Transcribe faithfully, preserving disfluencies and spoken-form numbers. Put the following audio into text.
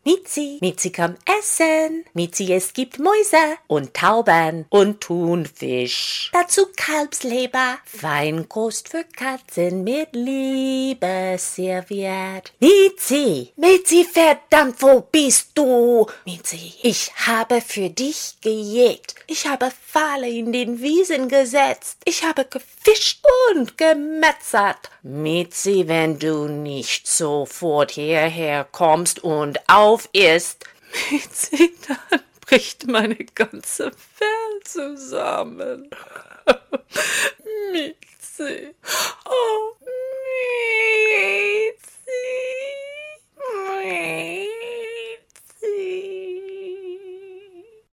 Miezi, Miezi, komm essen. Miezi, es gibt Mäuse und Tauben und Thunfisch. Dazu Kalbsleber, Feinkost für Katzen mit Liebe serviert. Miezi, Miezi, verdammt, wo bist du? Miezi, ich habe für dich gejagt. Ich habe Pfahle in den Wiesen gesetzt. Ich habe gefischt und gemetzert. Miezi, wenn du nicht sofort hierher kommst und auf isst, Miezi, dann bricht meine ganze Welt zusammen. Miezi, oh.